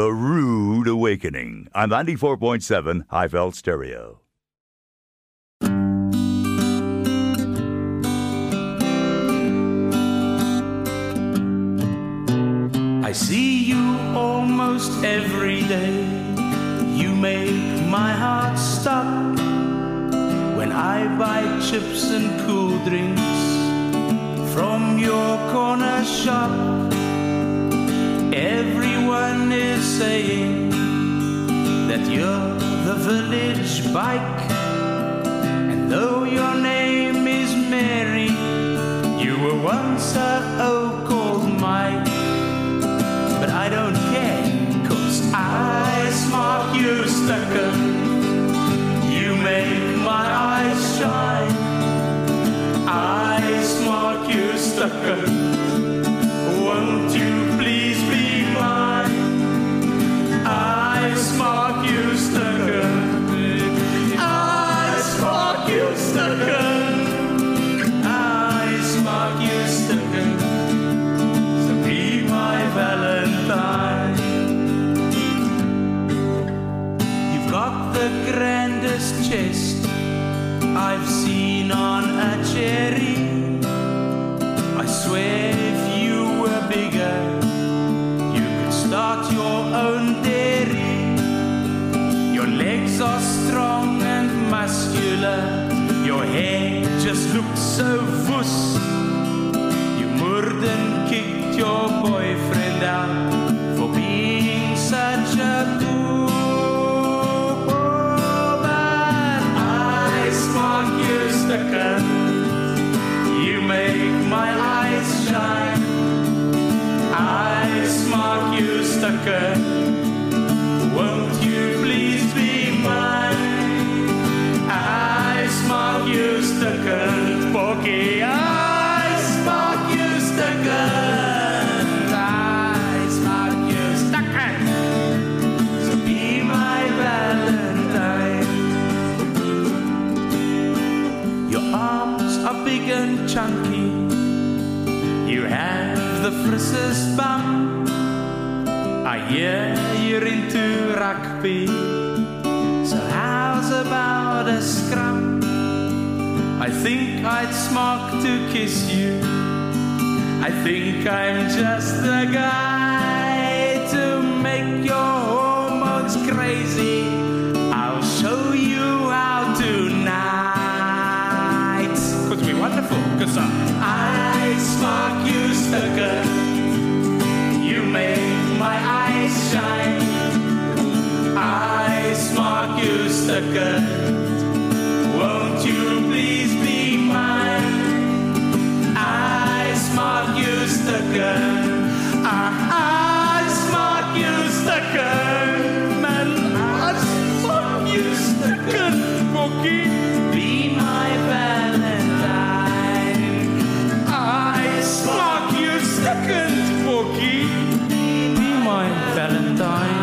A Rude Awakening on 94.7 Highveld Stereo. I see you almost every day. You make my heart stop when I buy chips and cool drinks from your corner shop. Everyone is saying that you're the village bike, and though your name is Mary, you were once a old called Mike. But I don't care, 'cause I smart you stucker. You make my eyes shine. I smart you stucker. Won't you please be mine? I smart you stucker. I smart you stucker. I smart you stucker. So be my Valentine. You've got the grandest chest I've seen on a cherry. I swear if you were bigger, you could start your own dairy. Your legs are strong and muscular. Your hair just looks so vuss. You more kicked your boyfriend out for being such a fool. But I smart you stucker. You make my eyes shine. I smart you stucker. Won't you please be mine? I smart you stucker. Porky, I smart you stucker. I smart you stucker. So be my Valentine. Your arms are big and chunky. You have the frissest bum. I hear you're into rugby. So how's about a scrum? I think I'd smart to kiss you. I think I'm just the guy to make your hormones crazy. I'll show you how tonight. Could be wonderful, cause I smart you stucker. You make my eyes shine. I smart you stucker. Won't you please be mine? I smart you stucker. I smart you stucker. Man, I smart you stucker. Porky, be my Valentine. I smart you stucker. Porky, be my Valentine.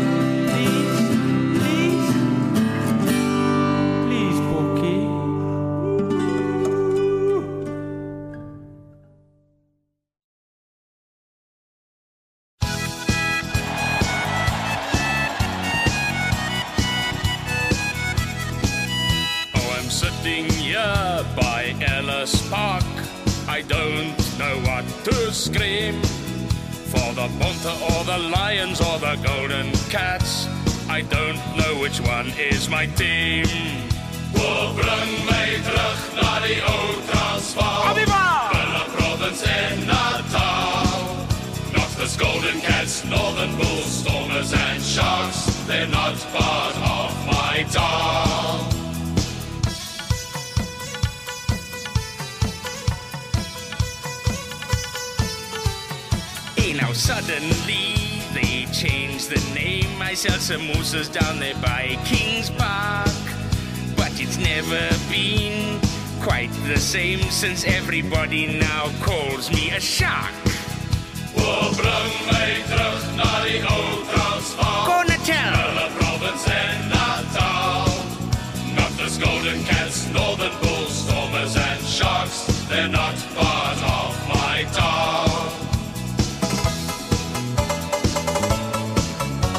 Park. I don't know what to scream for the Bonte or the Lions or the Golden Cats. I don't know which one is my team. Oh, bring my terug na die ou Transvaal. Bella Province en Natal. Not the Golden Cats, Northern Bulls, Stormers and Sharks. They're not part of my town. Now suddenly they changed the name. I sell samosas down there by Kings Park, but it's never been quite the same since everybody now calls me a shark. Oh, bring my terug na die ou Transvaal. Gonna tell Bella Province en Natal. Not the Golden Cats, Northern Bulls, Stormers and Sharks. They're not part of my town.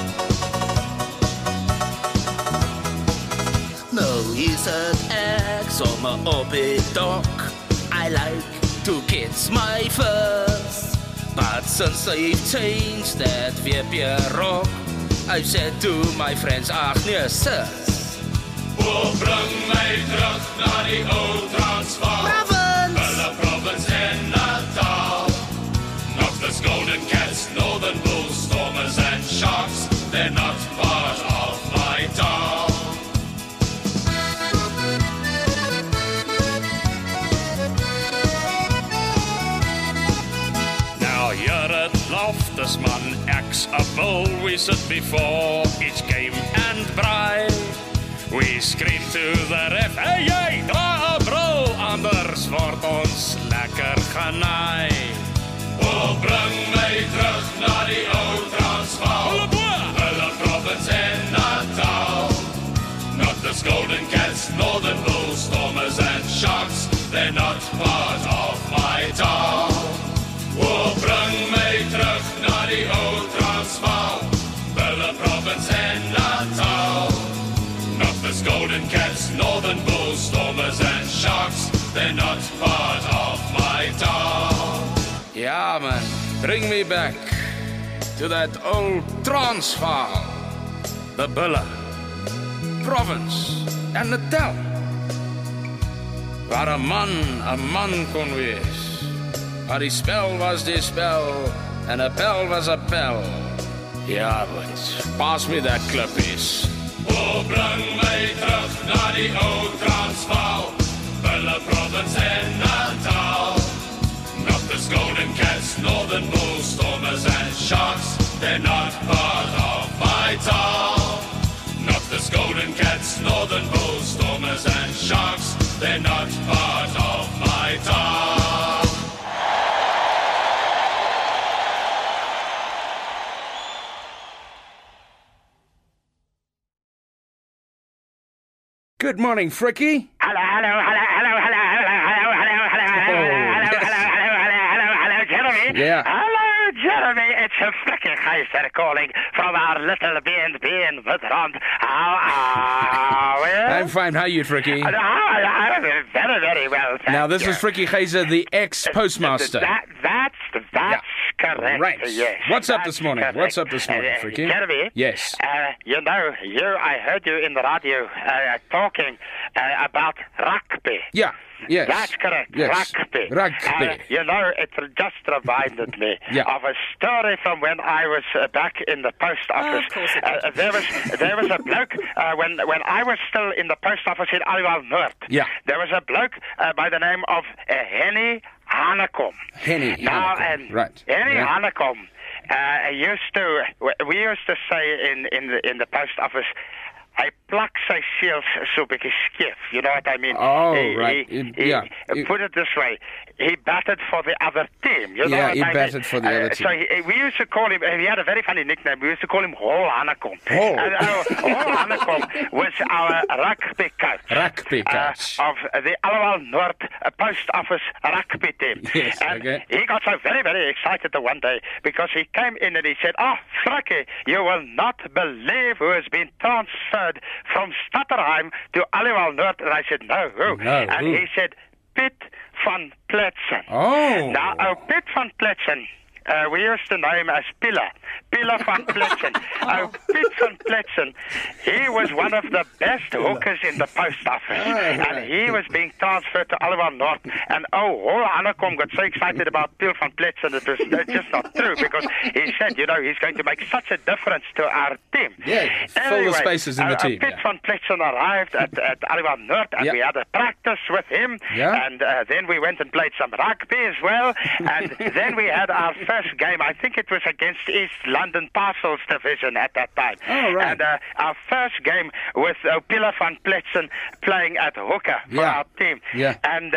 sommer op die dock. I like to kiss my first, but since they've changed that weepie rock, I've said to my friends, ach nee, sis. O, bring my terug na die ou Transvaal. Hulle province en Natal. Not the golden cats, northern bulls, stormers and sharks. They're not part of my town. Now you're at Loftusman, ex a bull. We sit before each game and braai. We scream to the ref, hey, hey, dra 'n bril, anders word ons lekker genaai. O, bring my terug na die ou Transvaal. Hulle province en Natal. Not the golden cats, northern bulls, stormers and sharks. They're not part of my town. O, bring my terug na die ou Transvaal. Hulle province en Natal. Not the golden cats, northern bulls, stormers and sharks. They're not part of my town. Yeah, man, bring me back to that old Transvaal, the Bulle, province en Natal, waar 'n man kon wees, waar die spel was die spel en 'n pel was 'n pel. Ja, but pass me that klippies. O, bring my terug na die ou Transvaal. Bulle province en Natal. Not the golden cats, northern bulls, stormers and sharks. They're not part of my town. Not the golden cats, northern bulls, stormers and sharks. They're not part of my town. Good morning, Frikkie. Hello, Jeremy. Yeah. Hello, Jeremy. It's a Frikkie Geister calling from our little B&B in Midrand. How are you? I'm fine. How are you, Frikkie? Very, very well, thank Now, this you. is Frikkie Geiser, the ex-postmaster. That's correct. Right. Yes. What's up that's this morning? correct. What's up this morning, Frikkie? Jeremy? Yes. I heard you in the radio talking about rugby. Yeah. Yes. That's correct. Yes. Rugby. Rugby. It just reminded me Yeah. of a story from when I was back in the post office. Of course it did. There was a bloke when I was still in the post office in Aliwal Noord. Yeah. There was a bloke by the name of Henny Hanekom. Henny Now, Hanekom. Right. Henny Yeah. Hanekom we used to say in the post office, hy plak sy seels so 'n bietjie skief. You know what I mean? Oh, right. Put it this way. He batted for the other team. You know Yeah, what he I mean? batted for the other team. So we used to call him, he had a very funny nickname. We used to call him Hol Hanekom. Hol. Hol Hanekom was our rugby coach. Rugby coach. Of the Aliwal Noord post office rugby team. Yes, and okay. he got so very, very excited the one day because he came in and he said, "Oh, Frikkie, you will not believe who has been transferred from Stutterheim to Aliwal Noord." And I said, "No, who?" No, and who? he said, "Piet van Pletsen." Oh. Now, Piet van Pletsen, we used to know him as Pilla van Pletsen. Piet van Pletsen, he was one of the best hookers in the post office. And he was being transferred to Aliwal Noord. And Hol Hanekom got so excited about Piet van Pletsen, it was just not true, because he said, he's going to make such a difference to our team. Yeah, fill the spaces in the team. Piet Yeah. van Pletsen arrived at Aliwal Noord, and Yeah. we had a practice with him. Yeah. And then we went and played some rugby as well. And then we had our first game. I think it was against East London Parcels Division at that time. Oh, right. And our first game with Pilla van Pletsen playing at hooker for Yeah. our team. Yeah. And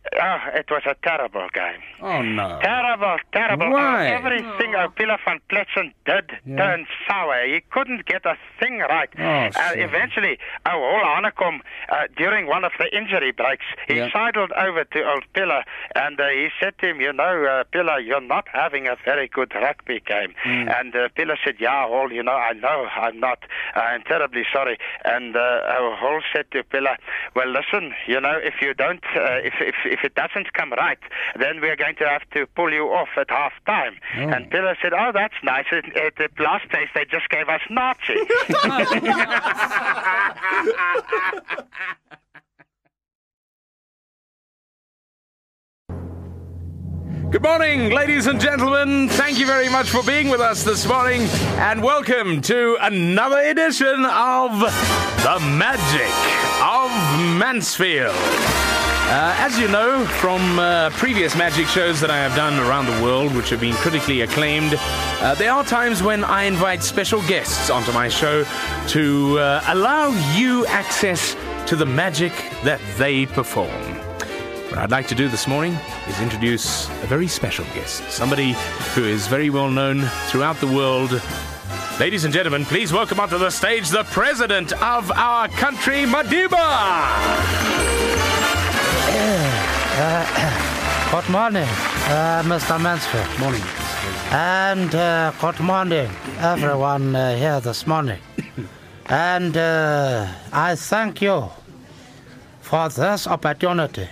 Oh, it was a terrible game. Oh, no. Terrible. Why? Everything Pila van Pletsen did turned sour. He couldn't get a thing right. Eventually, Ola Hanekom, during one of the injury breaks, he sidled over to old Pila and he said to him, Pila, you're not having a very good rugby game. And Pila said, Hall, I know I'm not. I'm terribly sorry. And Hall said to Pila, well, listen, if you don't, if it doesn't come right, then we're going to have to pull you off at half time. And Pilla said, oh, that's nice. At the last place, they just gave us Nazi. Good morning, ladies and gentlemen. Thank you very much for being with us this morning, and welcome to another edition of The Magic of Mansfield. As you know from previous magic shows that I have done around the world, which have been critically acclaimed, there are times when I invite special guests onto my show to allow you access to the magic that they perform. What I'd like to do this morning is introduce a very special guest, somebody who is very well known throughout the world. Ladies and gentlemen, please welcome onto the stage the president of our country, Madiba! Good morning, Mr. Mansfield. Morning. And good morning, everyone here this morning. And I thank you for this opportunity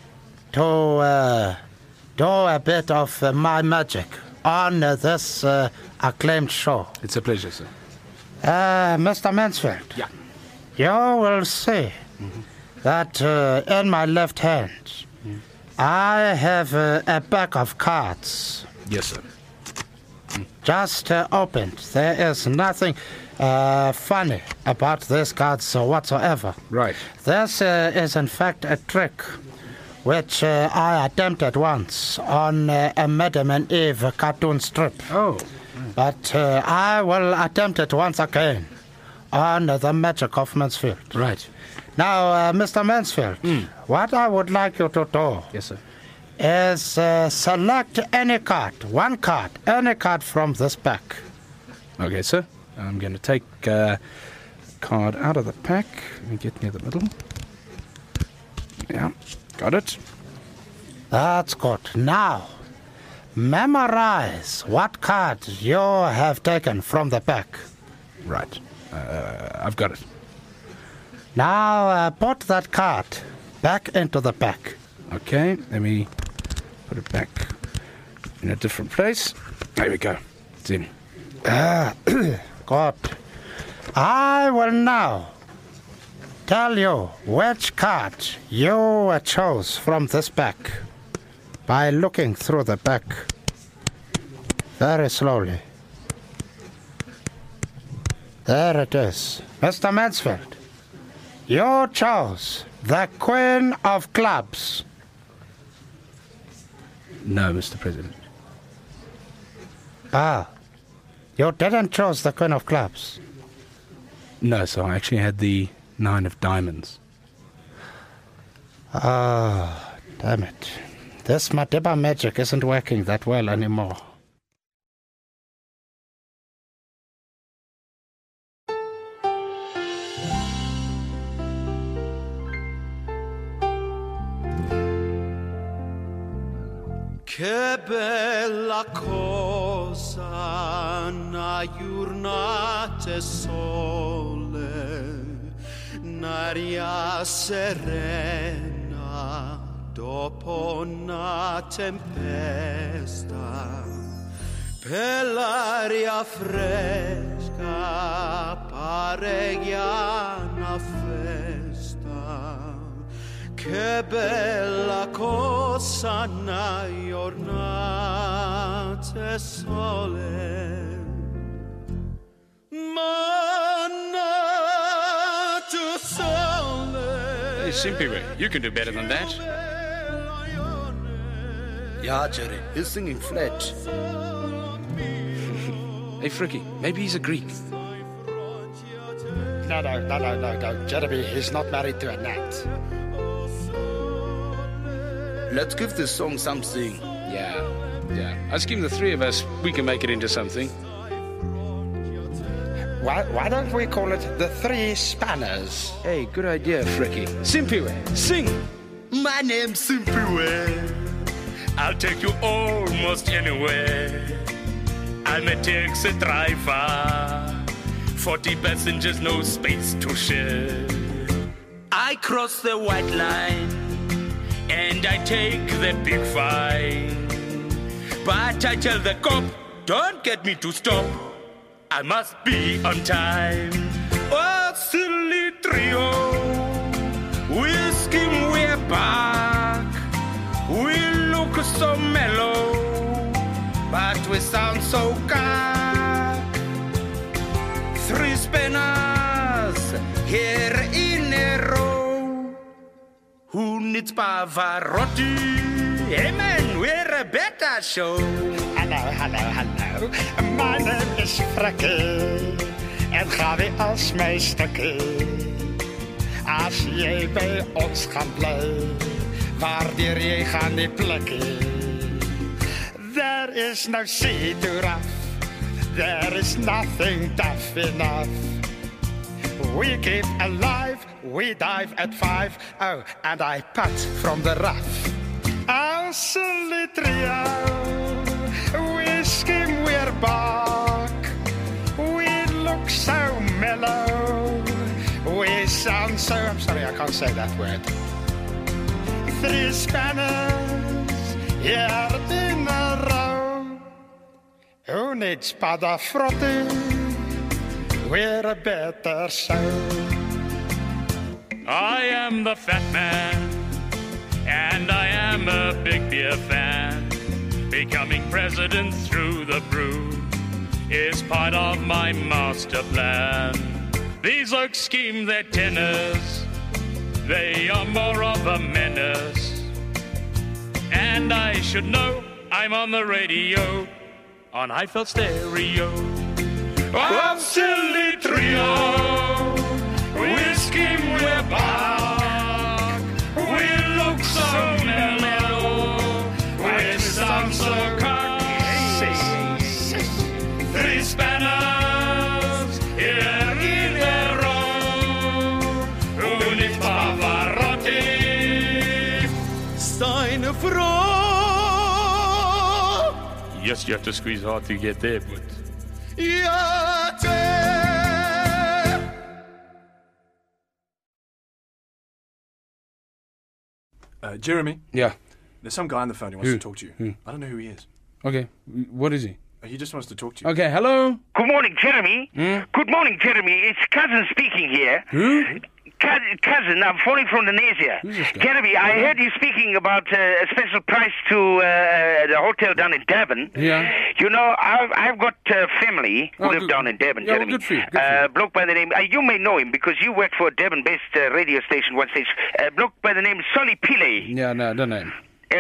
to do a bit of my magic on this acclaimed show. It's a pleasure, sir. Mr. Mansfield, you will see that in my left hand, I have a pack of cards. Yes, sir. Just opened. There is nothing funny about these cards whatsoever. Right. This is in fact a trick which I attempted once on a Madam and Eve cartoon strip. Oh. But I will attempt it once again on the Magic of Mansfield. Right. Now, Mr. Mansfield, what I would like you to do is select any card, one card, any card from this pack. Okay, sir. I'm going to take a card out of the pack. Let me get near the middle. Yeah, got it. That's good. Now, memorize what card you have taken from the pack. Right. I've got it. Now, put that card back into the pack. Okay, let me put it back in a different place. There we go. It's in. Good. I will now tell you which card you chose from this pack by looking through the pack very slowly. There it is. Mr. Mansfield, you chose the Queen of Clubs. No, Mr. President. You didn't choose the Queen of Clubs. No, so I actually had the 9 of Diamonds. Damn it. This Madiba magic isn't working that well anymore. Che bella cosa una giornata sole, un'aria serena dopo una tempesta, per l'aria fresca pareggia una festa. Che bella cosa una giornata sole, manna tu sole. Hey, Simpiwe, you can do better than that. Yeah, Jerry, he's singing flat. Hey, Fricky, maybe he's a Greek. No, Jeremy, he's not married to a gnat. Let's give this song something. Yeah. I scheme the three of us, we can make it into something. Why don't we call it the Three Spanners? Hey, good idea, Fricky. Simpiwe, sing! My name's Simpiwe. I'll take you almost anywhere. I'm a taxi driver. 40 passengers, no space to share. I cross the white line and I take the big fine. But I tell the cop, don't get me to stop. I must be on time. Oh, silly trio, we'll skim, we're back. We look so mellow, but we sound so cock. Three spinners here in a row. Who needs Pavarotti? Hey man, we're a better show. Hallo. My name is Frekkie. En ga weer als mijn stukje. Als jij bij ons gaat blijven, waardeer jij gaan die plekken. There is no sea to rough. There is nothing tough enough. We keep alive, we dive at 5. Oh, and I putt from the rough. Oh, silly trio, we skim, we're back. We look so mellow. We sound so... I'm sorry, I can't say that word. Three spanners here in a row. Who needs Padafrotti? We're a better show. I am the fat man, and I am a big beer fan. Becoming president through the brew is part of my master plan. These oaks scheme their tenors, they are more of a menace. And I should know I'm on the radio, on Highveld Stereo. Oh, silly trio, we scheme, we're back. We look so mellow, we sound so cocky. Three spanners here in a row. Who needs Pavarotti? Seine Frau. Yes, you have to squeeze hard to get there, but... Jeremy? Yeah. There's some guy on the phone who wants to talk to you. I don't know who he is. Okay, what is he? He just wants to talk to you. Okay, hello? Good morning, Jeremy. Good morning, Jeremy. It's Cousin speaking here. Who? Cousin, I'm phoning from Indonesia. Who's this guy? Jeremy, I heard you speaking about a special price to the hotel down in Devon. Yeah. You know, I've got family who live down in Devon, Yeah, well, Jeremy. good for you, good for you. Bloke by the name, you may know him because you worked for a Devon-based radio station one stage. Bloke by the name Solly Pillay. Yeah, no, don't know him.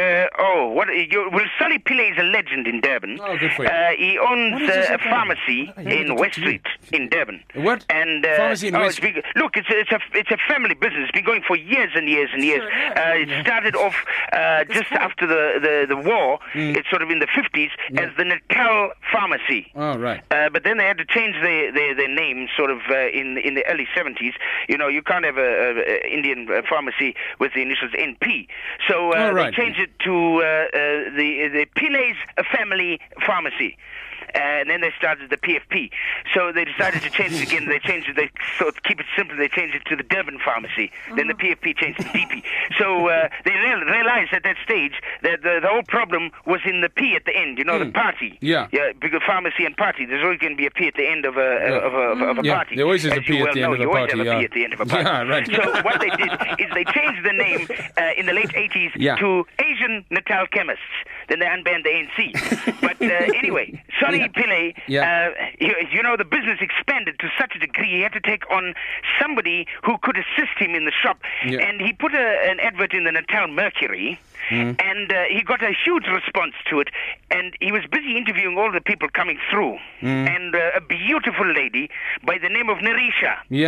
Solly Pillay is a legend in Devon. Oh, good for you. He owns What is this a about? pharmacy in West Street in Devon. What? And Pharmacy in West Street? Look, it's a family business. It's been going for years and years and years. It started off just after the war. It's sort of in the 50s as the Natal Pharmacy. Oh, right. But then they had to change their name sort of in the early 70s. You know, you can't have a Indian pharmacy with the initials NP. So right. they changed it to the Pillay's Family Pharmacy. And then they started the PFP. So they decided to change it again. They changed it. So to keep it simple, they changed it to the Devon Pharmacy. Then the PFP changed to DP. So they realized at that stage that the whole problem was in the P at the end. You know, the party. Yeah. Yeah. Because pharmacy and party. There's always going to be a P at the end of a party. There always is a As P you at the well end know, of a party. You always have a P at the end of a party. Yeah, right. So what they did is they changed the name in the late 80s to Asian Natal Chemists. Then they unbanned the ANC. But anyway, Solly Pillay, you know, the business expanded to such a degree he had to take on somebody who could assist him in the shop. Yeah. And he put an advert in the Natal Mercury. And he got a huge response to it, and he was busy interviewing all the people coming through. And a beautiful lady by the name of Narisha. Yeah.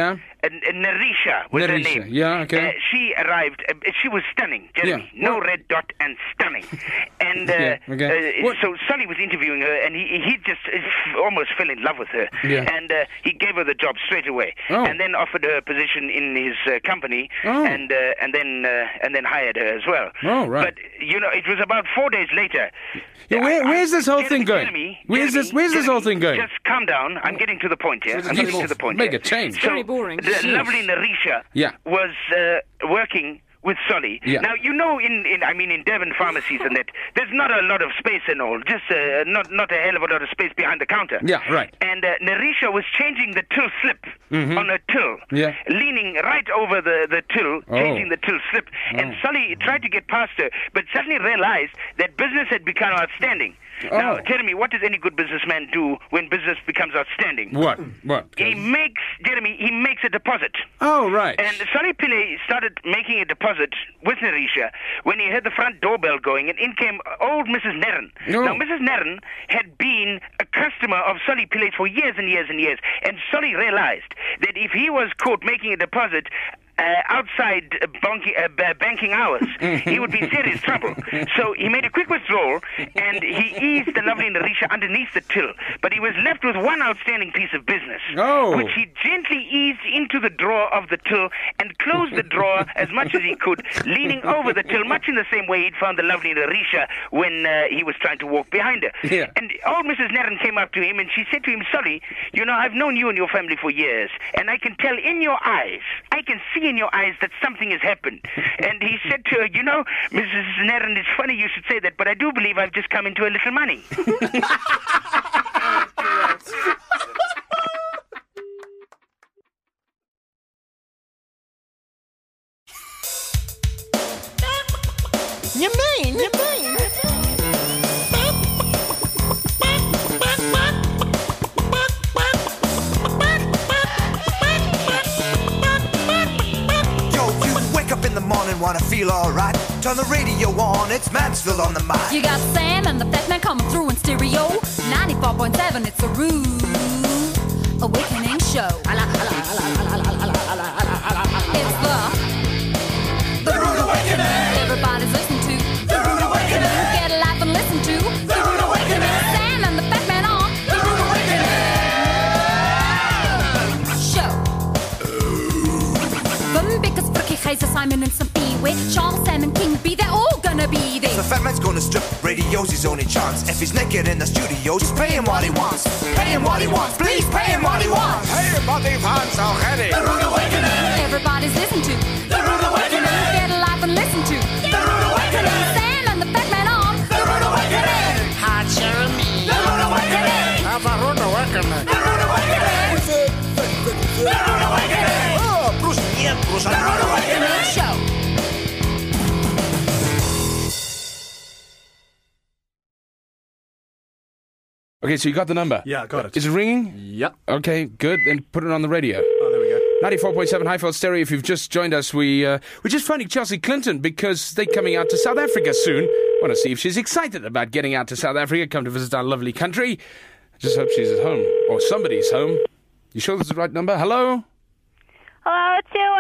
Narisha was her Narisha, name. yeah, okay. She arrived. She was stunning, Jeremy. Yeah. No red dot and stunning. And so Sully was interviewing her, and he just almost fell in love with her. Yeah. And he gave her the job straight away, and then offered her a position in his company, and then hired her as well. Oh, right. But it was about 4 days later. Yeah, where's this whole thing going? Where's this whole thing going? Just calm down. I'm getting to the point here. I'm getting to the point. Make a change. So, boring. The lovely Narisha was working with Sully. Yeah. Now, in Devon pharmacies and that, there's not a lot of space and all, just not a hell of a lot of space behind the counter. Yeah, right. And Narisha was changing the till slip on her till, leaning right over the till, changing the till slip. And Sully tried to get past her, but suddenly realized that business had become outstanding. Now, tell me, what does any good businessman do when business becomes outstanding? What? He makes a deposit. Oh, right. And Sully Pillay started making a deposit with Narisha when he heard the front doorbell going, and in came old Mrs. Nerren. Oh. Now, Mrs. Nerren had been a customer of Sully Pillay's for years and years and years, and Sully realized that if he was caught making a deposit outside banking hours, he would be in serious trouble. So he made a quick withdrawal, and he eased the lovely Narisha underneath the till. But he was left with one outstanding piece of business, which he gently eased into the drawer of the till and closed the drawer as much as he could, leaning over the till, much in the same way he'd found the lovely Narisha when he was trying to walk behind her. Yeah. And old Mrs. Nerren came up to him, and she said to him, Sully, I've known you and your family for years, and I can tell in your eyes, I can see in your eyes that something has happened. And he said to her, Mrs. Nerren, it's funny you should say that, but I do believe I've just come into a little money. You mean? Morning, wanna feel alright? Turn the radio on, it's Mansfield on the mic. You got Sam and the Fat Man coming through in stereo. 94.7, it's a rude awakening show. It's the Rude Awakening. Everybody's listening to the Rude Awakening. Get alive and listen to the Rude Awakening. Sam and the Fat Man on the Rude Awakening show. Because Brookie, Kaiser, Simon and some Pee-wee, Charles, Sam and King B, they're all gonna be there. The Fat Man's gonna strip radio's his only chance. If he's naked in the studio, just pay him what he wants. Pay him what he wants, please pay him what he wants. Hey, buddy, fans are ready. The Rude Awakening. Everybody's listening to the Rude Awakening. Get alive and listen to the Rude Awakening. Sam and the Fat Man on the Rude Awakening. Hot Jeremy. The Rude Awakening. Have a Rude Awakening. The Rude Awakening. The Rude Awakening. Oh, plus miembros. The Rude Awakening show. Okay, so you got the number? Yeah, I got it. Is it ringing? Yep. Okay, good. Then put it on the radio. Oh, there we go. 94.7 Highfield Stereo. If you've just joined us, we're just phoning Chelsea Clinton because they're coming out to South Africa soon. Want to see if she's excited about getting out to South Africa, come to visit our lovely country. Just hope she's at home, or somebody's home. You sure this is the right number? Hello? Hello,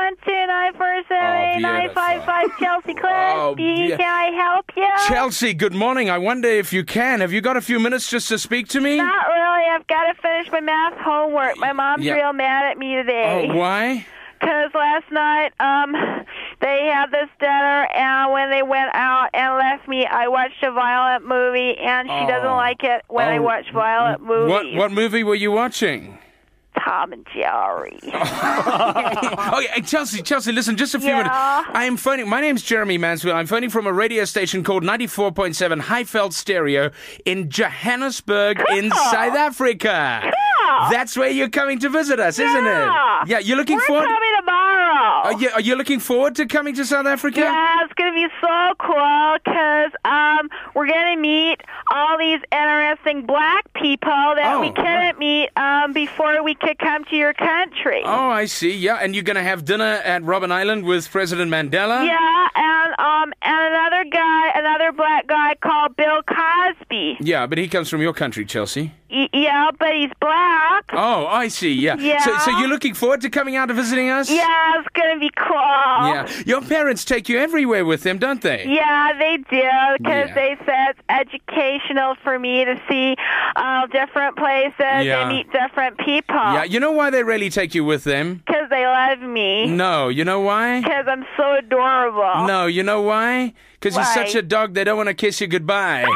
212-947-8955, Chelsea Clinton. Can I help you? Chelsea, good morning. I wonder if you can. Have you got a few minutes just to speak to me? Not really. I've got to finish my math homework. My mom's real mad at me today. Oh, why? Because last night, they had this dinner, and when they went out and left me, I watched a violent movie, and she doesn't like it when I watch violent movies. What movie were you watching? Tom and Jerry. Okay, Chelsea, listen, just a few minutes. I am phoning. My name's Jeremy Mansfield. I'm phoning from a radio station called 94.7 Highveld Stereo in Johannesburg in South Africa. Cool. That's where you're coming to visit us, isn't it? Yeah, you're looking forward. We're coming tomorrow. Are you looking forward to coming to South Africa? Yeah, it's going to be so cool because we're going to meet all these interesting black people that we couldn't meet before we could come to your country. Oh, I see. Yeah, and you're going to have dinner at Robben Island with President Mandela? Yeah, and another another black guy called Bill Cosby. Yeah, but he comes from your country, Chelsea. Yeah, but he's black. Oh, I see, yeah. Yeah. So you're looking forward to coming out and visiting us? Yeah, it's going to be cool. Yeah. Your parents take you everywhere with them, don't they? Yeah, they do, because they say it's educational for me to see different places and meet different people. Yeah, you know why they really take you with them? Because they love me. No, you know why? Because I'm so adorable. No, you know why? Because you're such a dog, they don't want to kiss you goodbye.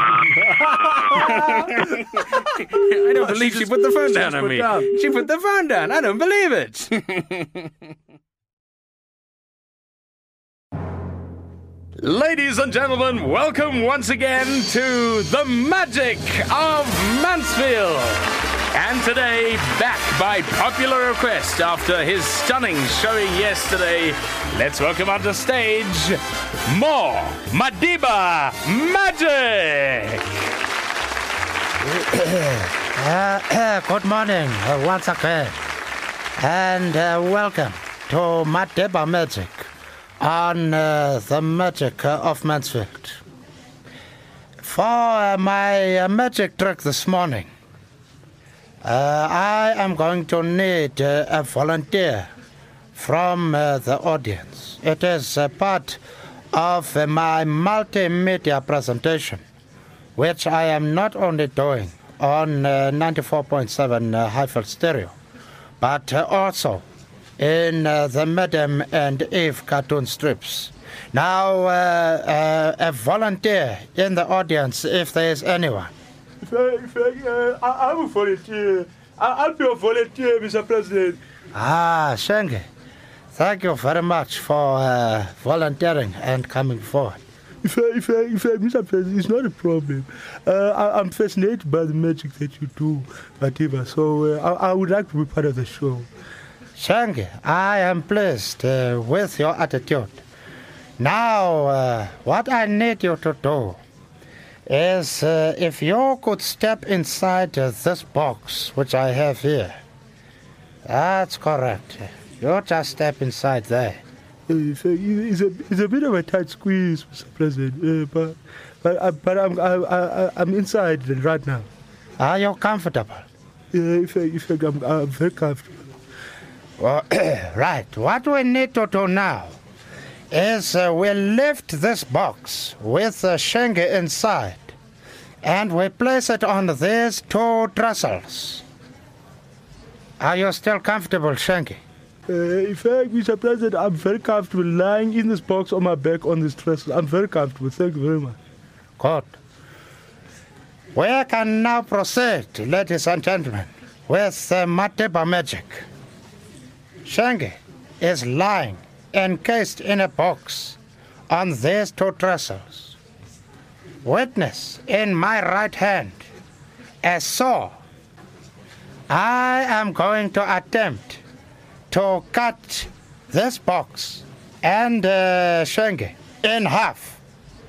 I don't believe she put the phone down on me. She put the phone down. I don't believe it. Ladies and gentlemen, welcome once again to the Magic of Mansfield. And today, back by popular request after his stunning showing yesterday, let's welcome onto stage more Madiba Magic. Good morning once again, and welcome to Madiba Magic on the Magic of Mansfield. For my magic trick this morning, I am going to need a volunteer from the audience. It is a part of my multimedia presentation, which I am not only doing on 94.7 Highfield Stereo, but also in the Madam and Eve cartoon strips. Now, a volunteer in the audience, if there is anyone. I'm a volunteer. I'll be a volunteer, Mr. President. Shenge, thank you very much for volunteering and coming forward. Mr. President, it's not a problem. I'm fascinated by the magic that you do, Madiba, so I would like to be part of the show. Shenge, I am pleased with your attitude. Now, what I need you to do is if you could step inside this box, which I have here. That's correct. You just step inside there. It's a bit of a tight squeeze, Mr. President, but I'm inside right now. Are you comfortable? I'm very comfortable. Well, right. What we need to do now is we lift this box with Shenge inside, and we place it on these two trestles. Are you still comfortable, Shenge? In fact, Mr. President, I'm very comfortable lying in this box on my back on this trestle. I'm very comfortable. Thank you very much. Good. We can now proceed, ladies and gentlemen, with Madiba Magic. Shenge is lying encased in a box on these two trestles. Witness in my right hand a saw. I am going to attempt to cut this box and Shenge in half.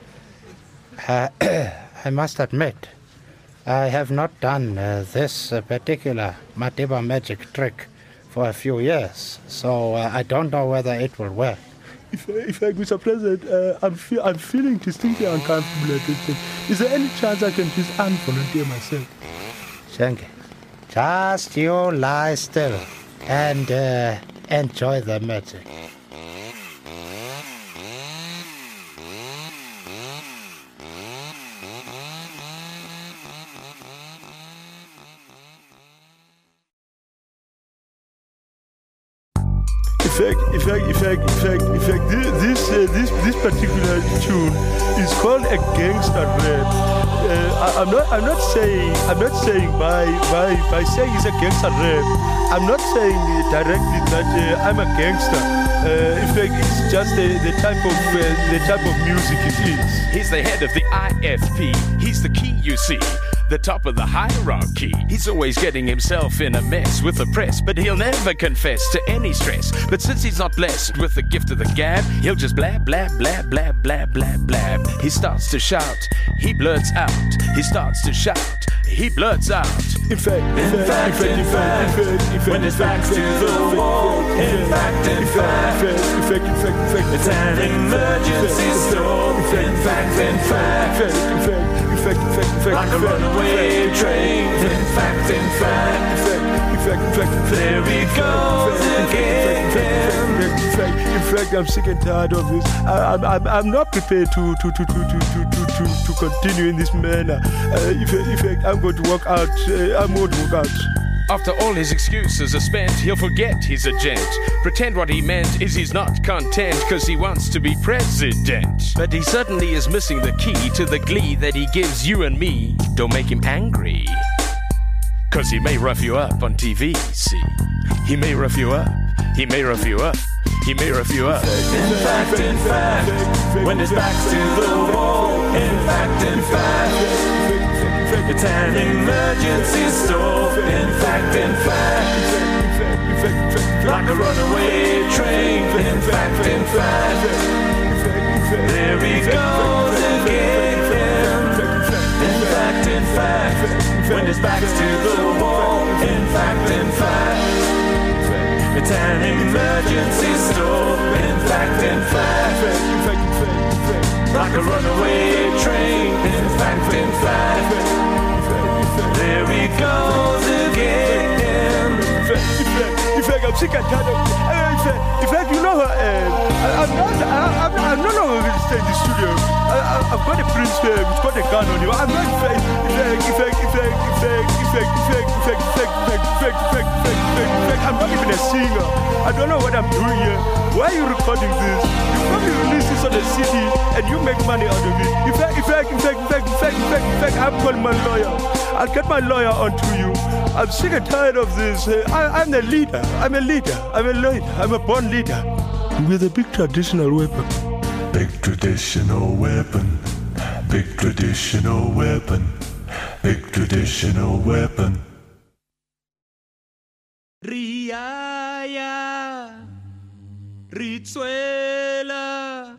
I must admit, I have not done this particular Madiba Magic trick for a few years, so I don't know whether it will work. In fact, Mr. President, I'm feeling distinctly uncomfortable at this thing. Is there any chance I can just unvolunteer myself? Shenge, just you lie still and enjoy the magic. In fact, this particular tune is called a gangster rap. I'm not saying by saying it's a gangster rap, I'm not saying directly that I'm a gangster. In fact, it's just the type of music it is. He's the head of the IFP. He's the key, you see. The top of the hierarchy. He's always getting himself in a mess with the press, but he'll never confess to any stress. But since he's not blessed with the gift of the gab, he'll just blab, blab, blab, blab, blab, blab, blab. He starts to shout, he blurts out. He starts to shout, he blurts out, In fact, when his back's to the wall. In fact, it's an emergency stall. In fact, like a runaway train. In fact, there he goes again. In fact, I'm sick and tired of this. I'm not prepared to continue in this manner. In fact, I'm going to walk out. I'm going to walk out. After all his excuses are spent, he'll forget he's a gent. Pretend what he meant is he's not content, cause he wants to be president. But he certainly is missing the key to the glee that he gives you and me. Don't make him angry, cause he may rough you up on TV, see. He may rough you up, he may rough you up, he may rough you up. In fact, when his back's to the wall. In fact, it's an emergency stall. In fact, like a runaway train. In fact, there he goes again. In fact, when his back's to the wall. In fact, it's an emergency stall. In fact, like a runaway train. In fact, there he goes again. In fact, I'm sick and tired of. In fact, you know, I'm no longer going to stay in the studio. I've got a prince here who's got a gun on you. I'm not. I'm not even a singer. I don't know what I'm doing here. Why are you recording this? You probably release this on a CD and you make money out of it. In fact, I'm calling my lawyer. I'll get my lawyer onto you. I'm sick and tired of this. I'm a leader. I'm a leader. I'm a leader. I'm a born leader. With a big traditional weapon. Big traditional weapon. Big traditional weapon. Big traditional weapon. Riaya, Ritswela,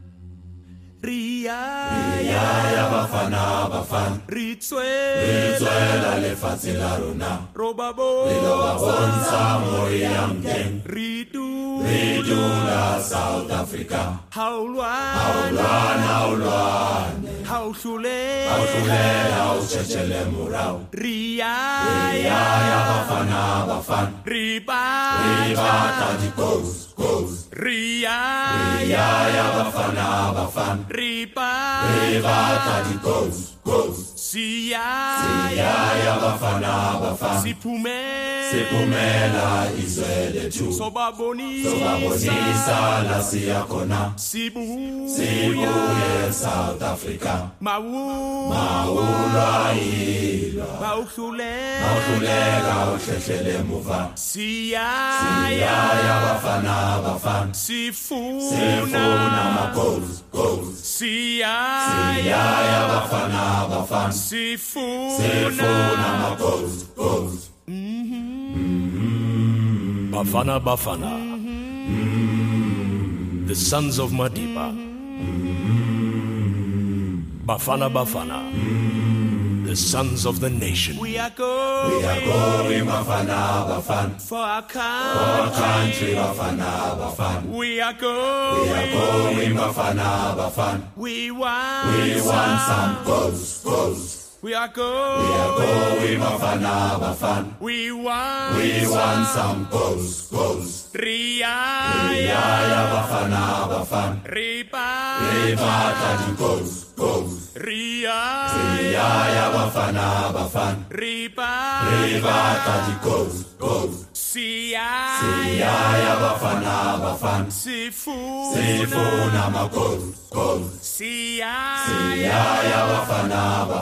Riaya, Bafana, Ritswela, lefatshe la rona. Robabo, Lelo wa bontsha Moriam Gang. Ridula South Africa. Haulwane. Hauhlule, hauchechele murao. Riaya, Bafana. Riba, Tadi goes. Riaya, Bafana. Riba, Tadi goes. Siya, Bafana. Sipumela izwele tu. Sobabonisa la siyakona. Sibuye South Africa. Maulwa ilwa. Mauhluleka uhlehlele muva. Siya, Bafana. Sifuna ma goals. Siya, Bafana. Sifuna ma goals. Bafana. The sons of Madiba. Bafana. The sons of the nation. We are going Bafana. For our country, Bafana. We are going Bafana. We want some goals. We are going Bafana. We want some goals. Riaya, Bafana. Riba, Tadi goals. Riaya, Bafana. Riba, Tadi goals. Siya, Bafana. Sifuna ma goals. Siya, Bafana.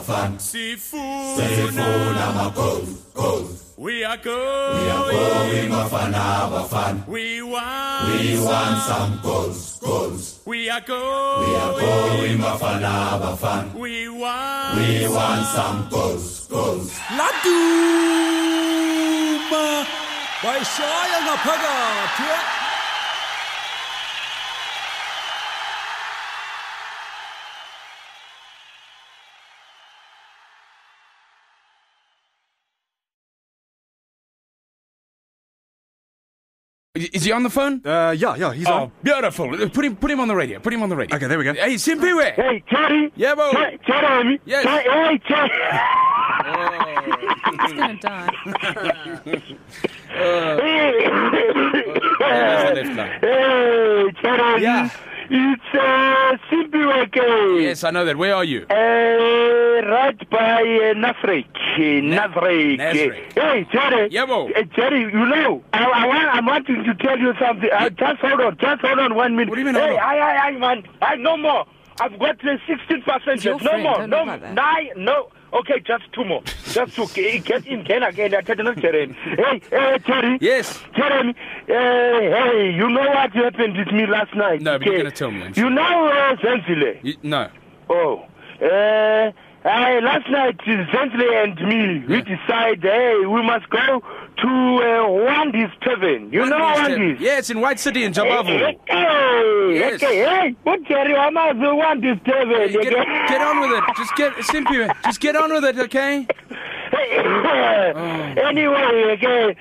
Sifuna ma goals. We are going Bafana. We want some goals. We are going Bafana. We want some goals. Laduma Baishaya ngaphakathi Is he on the phone? Yeah, he's on. Beautiful. Put him on the radio. Put him on the radio. Okay, there we go. Hey, Simpiwe. Hey, Terry. Yeah, bo. Terry. Yes. Hey, Terry. He's going to die. Hey, Terry. Yeah. It's Simpiwe. Yes, I know that. Where are you? Right by Nasrik. Nasrik. Hey, Jerry. Yeah, bo. Jerry, you know, I'm wanting to tell you something. Just hold on 1 minute. What do you mean, Hey, hold on? man. No more. I've got 16%. Your No friend, more. don't No look more. like that. No. Okay, just 2 more. Just 2. Get in, Ken again. I tell you, Jerry. Hey, Jerry. Yes. Jeremy, hey, you know what happened with me last night? No, but you're going to tell me. You know Zenzile? No. Oh. Last night, Zenzile and me, we decided, hey, we must go to Wandi's Tavern. You know Wandi's? Yeah, it's in White City in Jabavu. Yes. Hey, what Jerry, I'm at the Wandi's Tavern. Get on with it. Just get on with it, okay? Anyway, okay,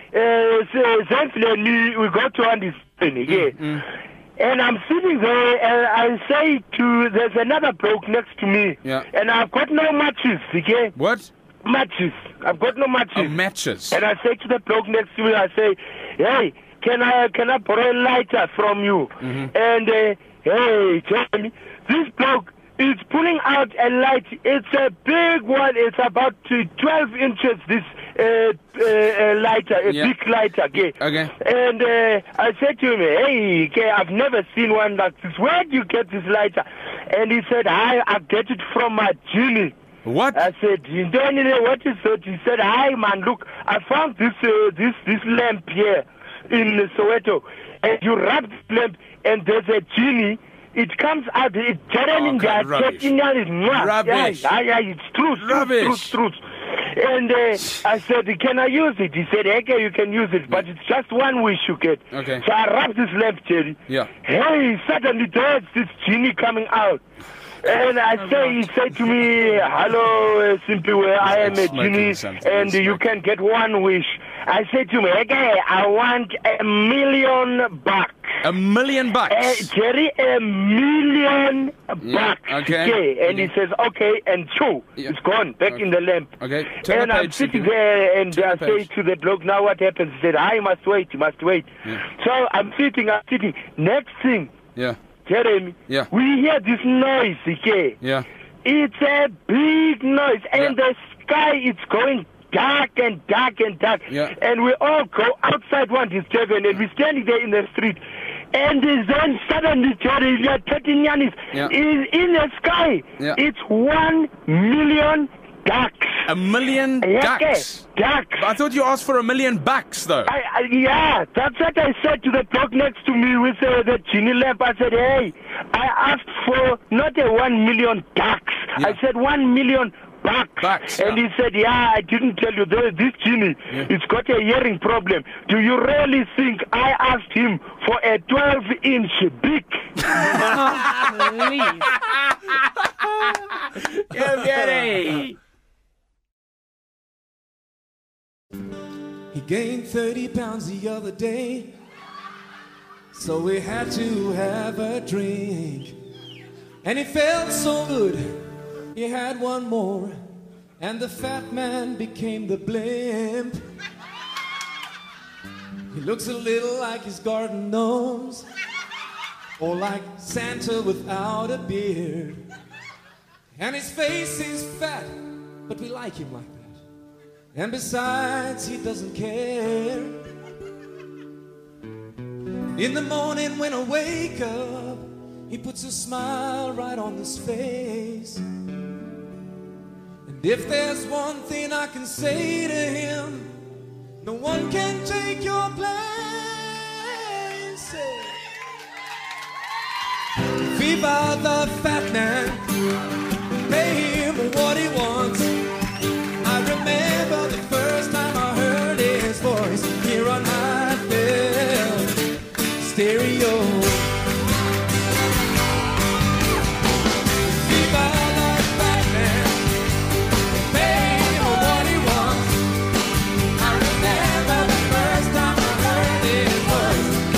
Zenzile and me, we go to Wandi's Tavern, okay? And I'm sitting there, and I say there's another bloke next to me. Yeah. And I've got no matches, okay? What? Matches. I've got no matches. Oh, matches. And I say to the bloke next to me, I say, hey, can I borrow a lighter from you? Mm-hmm. And, hey, tell me, this bloke is pulling out a light. It's a big one. It's about 12 inches, this lighter, a big lighter. Okay. And I said to him, hey, okay, I've never seen one like this. Where do you get this lighter? And he said, I get it from my genie. What? I said, you don't know what is it? He said, hi, man, look, I found this lamp here in Soweto. And you rub the lamp, and there's a genie. It comes out, it's Jeremy, rubbish. Rubbish. Yeah, it's truth. Rubbish. Truth. And I said, can I use it? He said, okay, you can use it, but it's just one wish you get. Okay. So I rubbed this lamp, Jerry. Yeah. Hey, suddenly there's this genie coming out. And he said to me, hello, Simpiwe, I am a genie, and you can get one wish. I said to him, okay, I want $1 million. $1 million? Jerry, $1 million. Okay. And he says, okay, and it's gone, back in the lamp. Okay. And I'm sitting there, and I say to the bloke, now what happens? He said, I must wait. Yeah. So I'm sitting. Next thing. Yeah. Jeremy, we hear this noise, okay? Yeah. It's a big noise, and the sky is going dark and dark and dark. Yeah. And we all go outside Wandi's Tavern, and we're standing there in the street. And then suddenly, Jerry, we are 13 Yanis, is in the sky. Yeah. It's 1 million ducks. $1 million ducks? Ducks. I thought you asked for $1 million bucks, though. Yeah, that's what I said to the bloke next to me with the genie lamp. I said, hey, I asked for not a 1 million ducks. I said 1 million bucks. And he said, I didn't tell you, this genie, it's got a hearing problem. Do you really think I asked him for a 12-inch beak? Please. Go get it. He gained 30 pounds the other day, so we had to have a drink. And he felt so good, he had one more, and the fat man became the blimp. He looks a little like his garden gnomes, or like Santa without a beard. And his face is fat, but we like him like that. And besides, he doesn't care. In the morning when I wake up, he puts a smile right on his face. And if there's one thing I can say to him, no one can take your place. Viva the fat man, pay him what he wants. I remember the first time I heard his voice here on Highfield Stereo. Viva the fat man, pay him what he wants. I remember the first time I heard his voice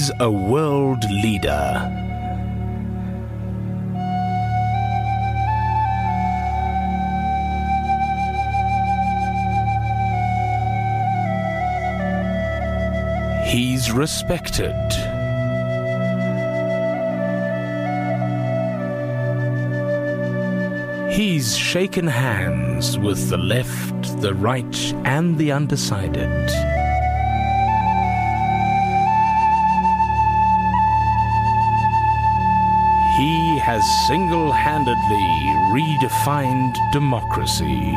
He's a world leader. He's respected. He's shaken hands with the left, the right, and the undecided. He has single-handedly redefined democracy.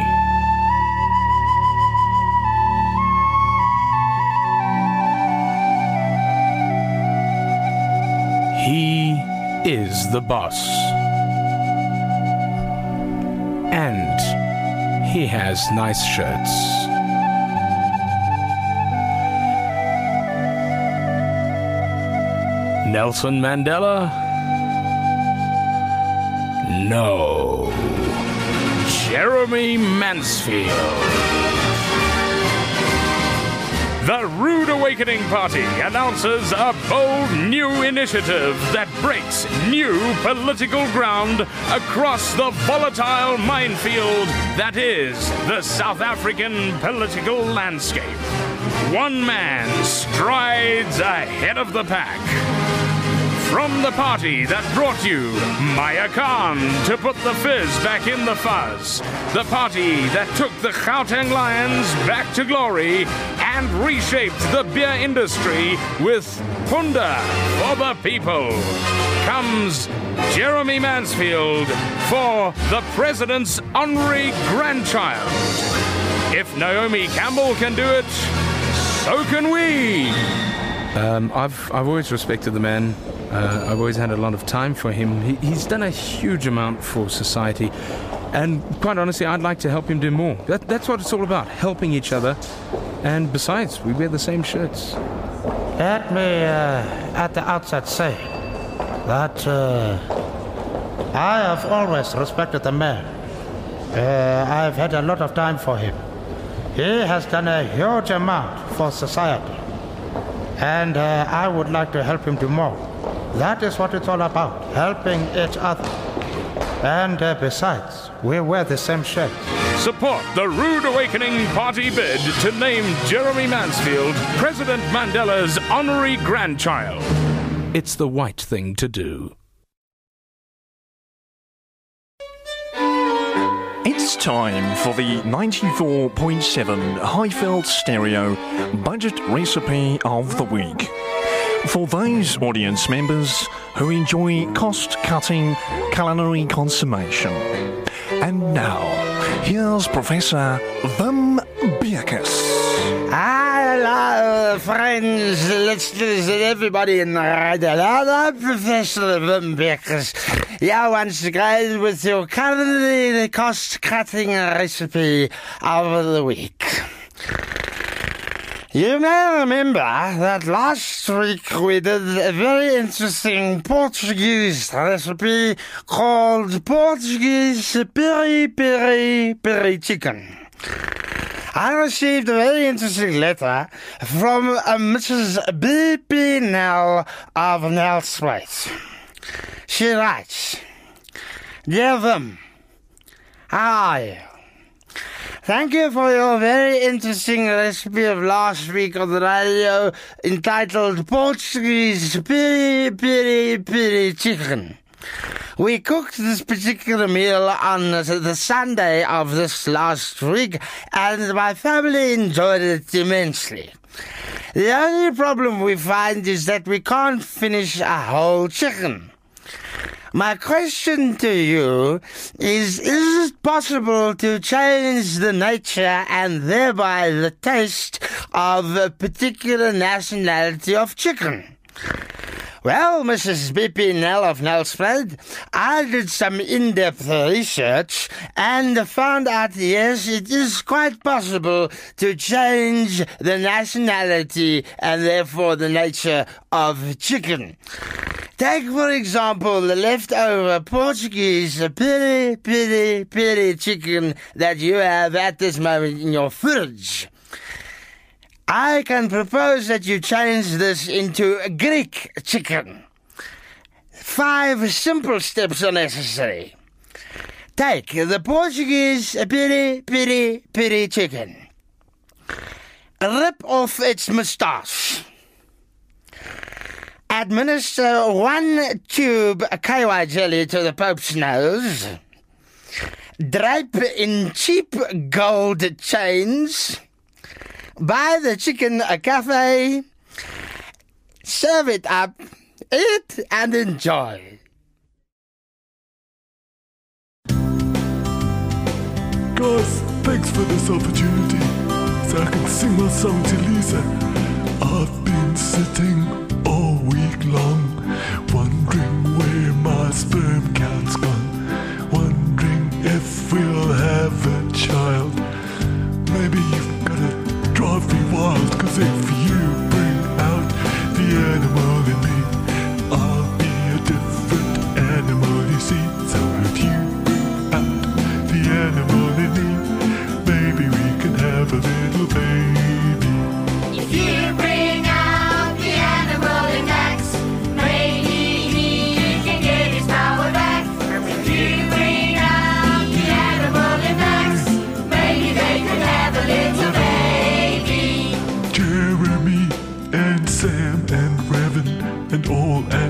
He is the boss. And he has nice shirts. Nelson Mandela? No. Jeremy Mansfield. The Rude Awakening Party announces a bold new initiative that breaks new political ground across the volatile minefield that is the South African political landscape. One man strides ahead of the pack. From the party that brought you Maya Khan to put the fizz back in the fuzz. The party that took the Gauteng Lions back to glory and reshaped the beer industry with Punda for the people. Comes Jeremy Mansfield for the president's honorary grandchild. If Naomi Campbell can do it, so can we. I've always respected the man. I've always had a lot of time for him. He's done a huge amount for society. And quite honestly, I'd like to help him do more. That's what it's all about, helping each other. And besides, we wear the same shirts. Let me, at the outset, say that I have always respected the man. I've had a lot of time for him. He has done a huge amount for society. And I would like to help him do more. That is what it's all about, helping each other. And besides, we wear the same shirt. Support the Rude Awakening Party bid to name Jeremy Mansfield President Mandela's honorary grandchild. It's the white thing to do. It's time for the 94.7 Highveld Stereo Budget Recipe of the Week. For those audience members who enjoy cost-cutting culinary consummation. And now, here's Professor Wim Bierkes. Hello, friends, listeners, and everybody in the radio. I'm Professor Wim Bierkes. Yeah, once again with your culinary cost-cutting recipe of the week. You may remember that last week we did a very interesting Portuguese recipe called Portuguese peri peri peri chicken. I received a very interesting letter from Mrs. B.P. Nell of Nelspruit. She writes, Dear Wim, how are you? Thank you for your very interesting recipe of last week on the radio entitled Portuguese peri peri peri chicken. We cooked this particular meal on the Sunday of this last week, and my family enjoyed it immensely. The only problem we find is that we can't finish a whole chicken. My question to you is it possible to change the nature and thereby the taste of a particular nationality of chicken? Well, Mrs. B.P. Nell of Nelspruit, I did some in-depth research and found out, yes, it is quite possible to change the nationality and therefore the nature of chicken. Take, for example, the leftover Portuguese peri peri peri chicken that you have at this moment in your fridge. I can propose that you change this into a Greek chicken. 5 simple steps are necessary. Take the Portuguese piri chicken. Rip off its moustache. Administer 1 tube KY jelly to the Pope's nose. Drape in cheap gold chains. Buy the chicken a cafe. Serve it up. Eat and enjoy. Guys, thanks for this opportunity, so I can sing my song to Lisa. I've been sitting all week long, wondering where my sperm count's gone, wondering if we'll have a child. Maybe you've gotta drive me wild, 'cause if you bring out the animal in me, I'll be a different animal, you see. So if you bring out the animal in me, maybe we can have a little baby. If you bring out the animal in Max, maybe he can get his power back. If you bring out the animal in Max, maybe they could have a little baby. Jeremy and Sam and Revan and all at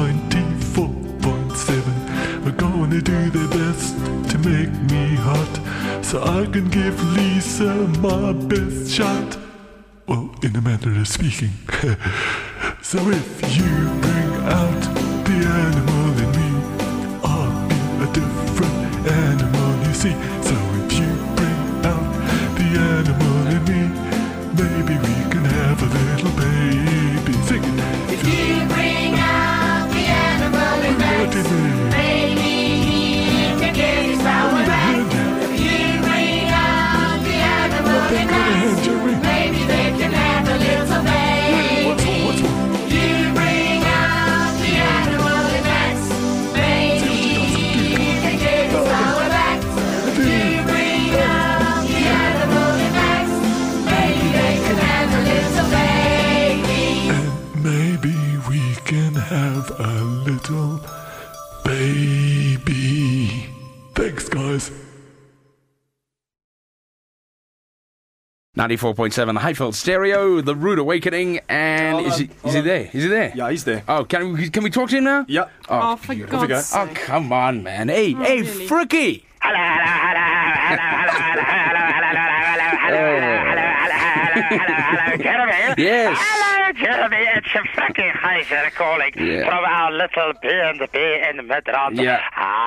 94.7 are gonna do their best to make me hot, so I can give Lisa my best shot. Well, in a manner of speaking. So if you bring out the animal in me, I'll be a different animal, you see. So if you bring out the animal in me, maybe we can have a little baby. Sing it. If you bring out the animal in Max, maybe he can get his power back. If you bring out the animal in Max, maybe they can have a little baby. You bring out the animal in Max, maybe he can get his power back. If you bring out the animal in Max, maybe they can have a little baby. And maybe we can have a little baby. Thanks, guys. 94.7, the Highfield Stereo, The Rude Awakening, and is he there? Is he there? Yeah, he's there. Oh, can we talk to him now? Yeah. Oh, for God's oh, sake. come on, man. Hey, really? Frookie! Hello, Jeremy. Yes. Hello, Jeremy. It's Frankie Heiser calling from our little B&B in Midrand. Yeah.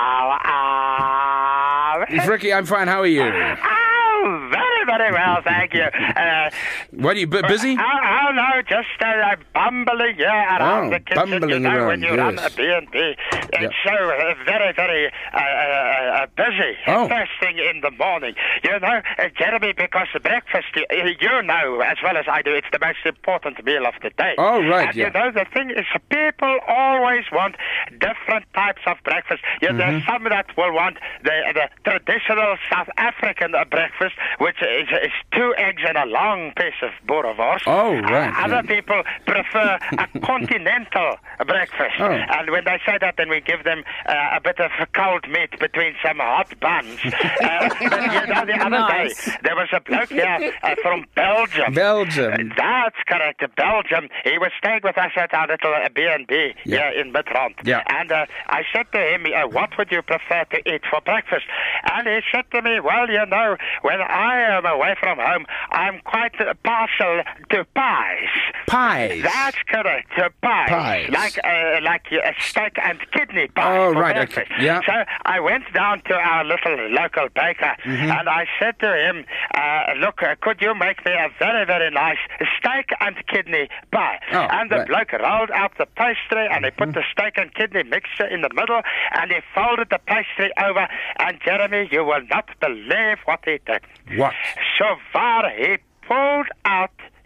Frookie, I'm fine. How are you? Oh, very, very well, thank you. What, are you busy? Oh, no, just bumbling around the kitchen. Bumbling you know, around, when you run a B&B, it's so very, very busy. First thing in the morning. You know, Jeremy, because breakfast, you know as well as I do, it's the most important meal of the day. Oh, right, and you know, the thing is, people always want different types of breakfast. There's some that will want the traditional South African breakfast, which is 2 eggs and a long piece of boerewors. Oh, right. Other people prefer a continental breakfast. Oh. And when they say that, then we give them a bit of cold meat between some hot buns. But, you know, the other day, there was a bloke here from Belgium. Belgium. That's correct, Belgium. He was staying with us at our little B&B here in Midrand. Yeah. And I said to him, what would you prefer to eat for breakfast? And he said to me, well, you know, when I am away from home, I'm quite partial to pies. Pies? That's correct, pies. Pies. Like a steak and kidney pie for breakfast. Okay. Yeah. So I went down to our little local baker and I said to him, look, could you make me a very, very nice steak and kidney pie? Oh, and the bloke rolled out the pastry and he put the steak and kidney mixture in the middle and he folded the pastry over, and Jeremy, you will not believe what he did. What? So far he pulled out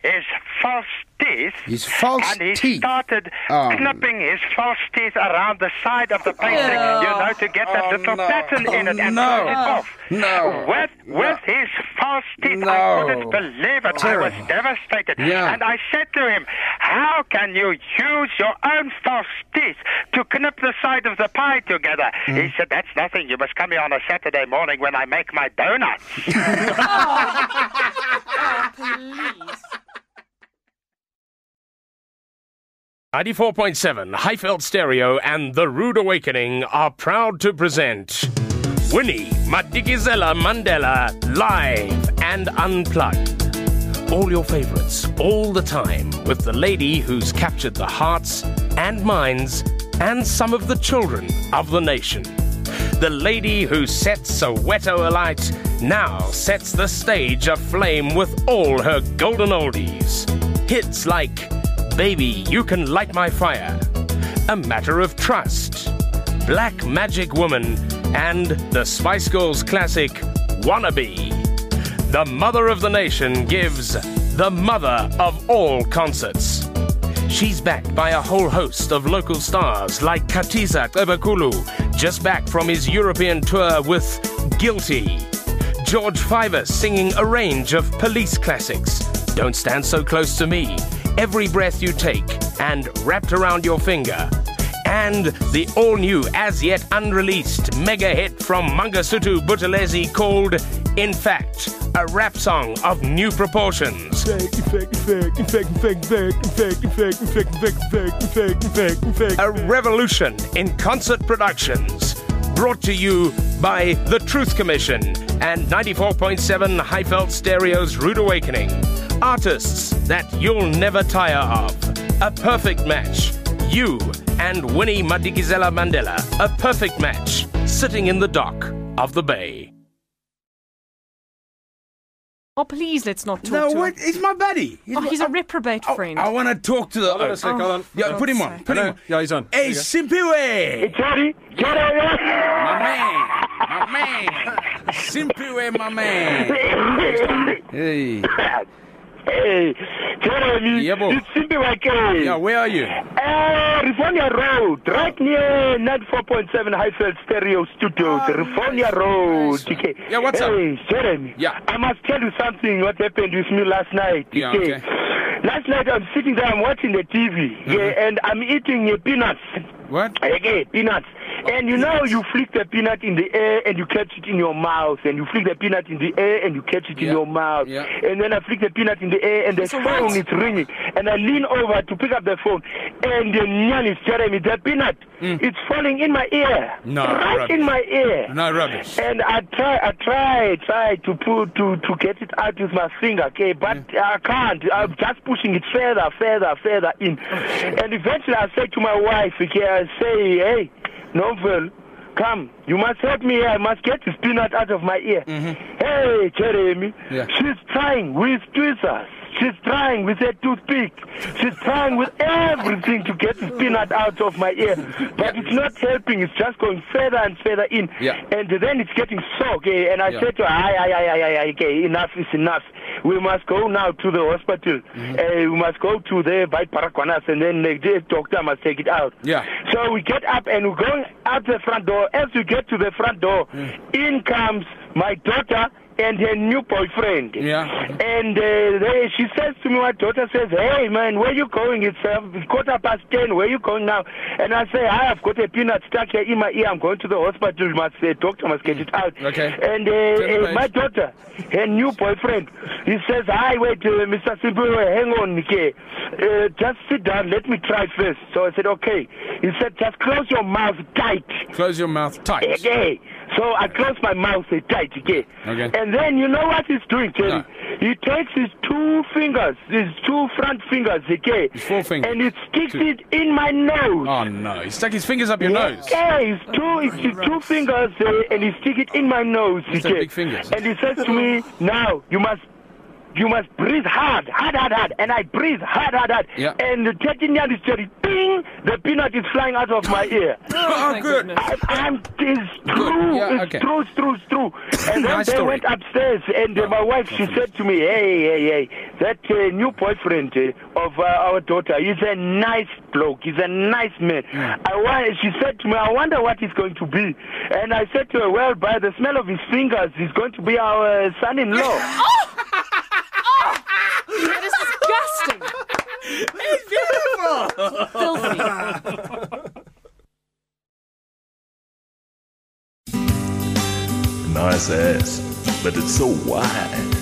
his false teeth. His false and he teeth. started knipping his false teeth around the side of the painting, to get that little pattern in it and turn it off. With his false teeth. I couldn't believe it. Terrible. I was devastated. Yeah. And I said to him, how can you use your own false teeth to knip the side of the pie together? He said, that's nothing. You must come here on a Saturday morning when I make my donuts. Please. 94.7 Highveld Stereo and The Rude Awakening are proud to present Winnie Madikizela Mandela live and unplugged. All your favorites, all the time, with the lady who's captured the hearts and minds and some of the children of the nation. The lady who sets Soweto alight now sets the stage aflame with all her golden oldies. Hits like Baby, You Can Light My Fire, A Matter of Trust, Black Magic Woman, and the Spice Girls classic, Wannabe. The mother of the nation gives the mother of all concerts. She's backed by a whole host of local stars like Katiza Ebekulu, just back from his European tour with Guilty. George Fiver singing a range of police classics, Don't Stand So Close to Me, Every Breath You Take, and Wrapped Around Your Finger. And the all-new, as yet unreleased mega hit from Mangasutu Buthelezi called In Fact, a rap song of new proportions. A revolution in concert productions. Brought to you by The Truth Commission and 94.7 Highveld Stereo's Rude Awakening. Artists that you'll never tire of. A perfect match. You and Winnie Madikizela Mandela. A perfect match. Sitting in the dock of the bay. Oh, please, let's not talk No, to what? him. He's my buddy. He's a reprobate friend. I want to talk to the... Hold on a sec, hold on. Yeah, put him on. Put him on. Yeah, he's on. Hey, Simpiwe! Hey, Johnny! My man! Simpiwe, my man! Hey. Hey, Jeremy, Yeah, boy. it's Simpi Wake. Yeah, where are you? Rivonia Road, right near 94.7 Highveld Stereo Studios, Rivonia Road. Okay. Yeah, what's up? Hey, Jeremy. Yeah. I must tell you something, what happened with me last night. Yeah, okay. Last night I'm sitting there, I'm watching the TV, and I'm eating peanuts. What? Okay, peanuts. And you know, you flick the peanut in the air and you catch it in your mouth, and you flick the peanut in the air and you catch it in your mouth. Yeah. And then I flick the peanut in the air and the phone is ringing, and I lean over to pick up the phone, and the nyan is Jeremy, the peanut, it's falling in my ear. No, right rubbish. in my ear. No rubbish. And I try to get it out with my finger, okay, but I can't. I'm just pushing it further in. And eventually I say to my wife, okay, I say, hey, Novel, come, you must help me here. I must get this peanut out of my ear. Hey, Jeremy, she's trying with tweezers. She's trying with a toothpick. She's trying with everything to get this peanut out of my ear. But it's not helping. It's just going further and further in. And then it's getting so, okay? And I said to her, okay, enough is enough. We must go now to the hospital. We must go to the by Paragvanas, and then the doctor must take it out. Yeah. So we get up and we're going out the front door. As we get to the front door, in comes my daughter and her new boyfriend. Yeah. And she says to me, my daughter says, hey, man, where you going? It's 10:15. Where you going now? And I say, I've got a peanut stuck here in my ear. I'm going to the hospital. Doctor must get it out. Okay. And my daughter, her new boyfriend, he says, hi, wait, Mr. Simple, hang on, okay. Just sit down. Let me try first. So I said, okay. He said, just close your mouth tight. Close your mouth tight. Okay. So I close my mouth tight, okay? And then you know what he's doing, Terry? No. He takes his two fingers, his two front fingers, okay? His four fingers. And he sticks it in my nose. Oh, no. He stuck his fingers up your nose. Yeah, his two fingers, and he stick it in my nose, Those okay? big fingers. And he says to me, now, you must you must breathe hard. And I breathe hard. Yeah. And the 13 years story, ding, the peanut is flying out of my ear. Oh, good. It's true. Yeah, it's true. And then Nice they story. went upstairs, and my wife, she said to me, hey, that new boyfriend of our daughter, he's a nice bloke. He's a nice man. She said to me, I wonder what he's going to be. And I said to her, well, by the smell of his fingers, he's going to be our son-in-law. That is disgusting. It's beautiful. Filthy. Nice ass, but it's so wide.